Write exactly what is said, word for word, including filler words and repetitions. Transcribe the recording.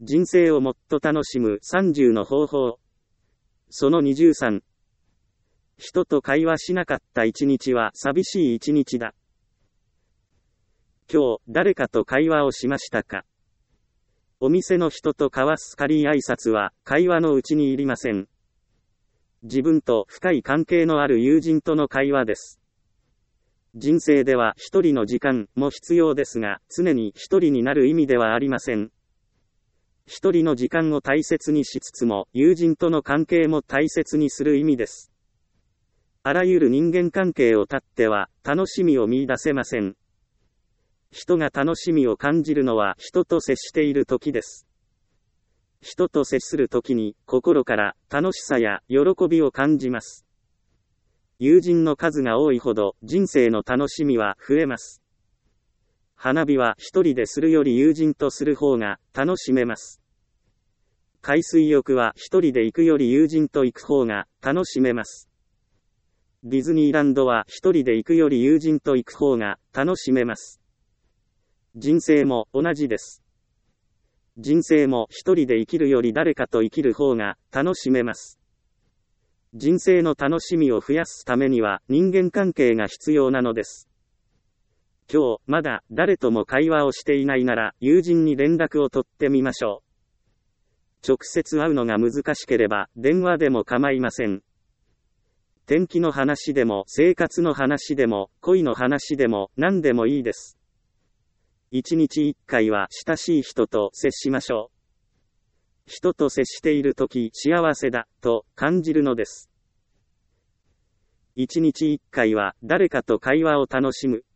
人生をもっと楽しむさんじゅうの方法。そのにじゅうさん。人と会話しなかった一日は寂しい一日だ。今日、誰かと会話をしましたか？お店の人と交わす軽い挨拶は、会話のうちにいりません。自分と深い関係のある友人との会話です。人生では一人の時間も必要ですが、常に一人になる意味ではありません。一人の時間を大切にしつつも、友人との関係も大切にする意味です。あらゆる人間関係を断っては、楽しみを見出せません。人が楽しみを感じるのは人と接している時です。人と接する時に心から楽しさや喜びを感じます。友人の数が多いほど人生の楽しみは増えます。花火は一人でするより友人とする方が楽しめます。海水浴は一人で行くより友人と行く方が楽しめます。ディズニーランドは一人で行くより友人と行く方が楽しめます。人生も同じです。人生も一人で生きるより誰かと生きる方が楽しめます。人生の楽しみを増やすためには人間関係が必要なのです。今日、まだ誰とも会話をしていないなら友人に連絡を取ってみましょう。直接会うのが難しければ電話でも構いません。天気の話でも生活の話でも恋の話でも何でもいいです。一日一回は親しい人と接しましょう。人と接しているとき幸せだと感じるのです。一日一回は誰かと会話を楽しむ。